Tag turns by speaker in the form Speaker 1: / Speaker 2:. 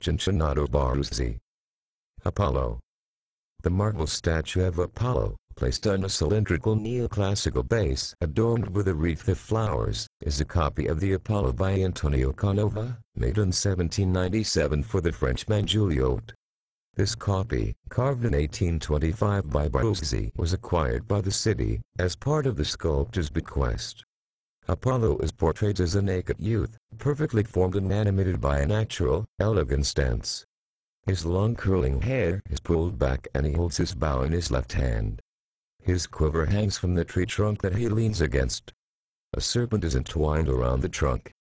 Speaker 1: Cincinnato Baruzzi. Apollo. The marble statue of Apollo, placed on a cylindrical neoclassical base adorned with a wreath of flowers, is a copy of the Apollo by Antonio Canova, made in 1797 for the Frenchman Juliot. This copy, carved in 1825 by Baruzzi, was acquired by the city as part of the sculptor's bequest. Apollo is portrayed as a naked youth, perfectly formed and animated by a natural, elegant stance. His long curling hair is pulled back and he holds his bow in his left hand. His quiver hangs from the tree trunk that he leans against. A serpent is entwined around the trunk,